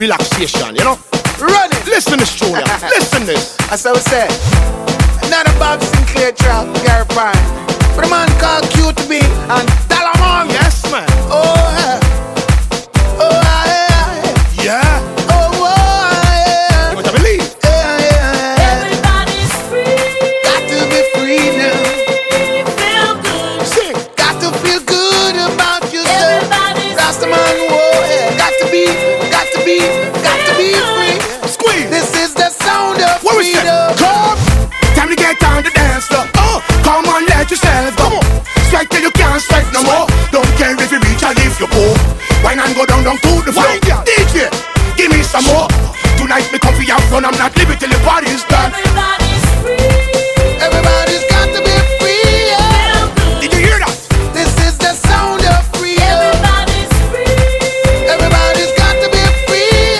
relaxation, you know. Run it. Listen this, Julia. Listen this. That's how we say. Another Bob Sinclair track, Gary Prime. For the man called QTB and Dalamon. Yes, man. Oh, yeah. Oh, yeah. Yeah. Oh, yeah. You better believe. Everybody's free. Got to be free now. Feel good. Sing. Got to feel good about yourself. Everybody's Rastaman, whoa, yeah. Got to be free. Squeeze. This is the sound of What we say? freedom. Come. Time to get on the dance floor. Come on, let yourself go. Sweat till you can't sweat no more. Don't care if you reach or if you poor. Wine and go down to the floor. DJ, give me some more. Tonight me come for your fun. I'm not leaving till the party's done.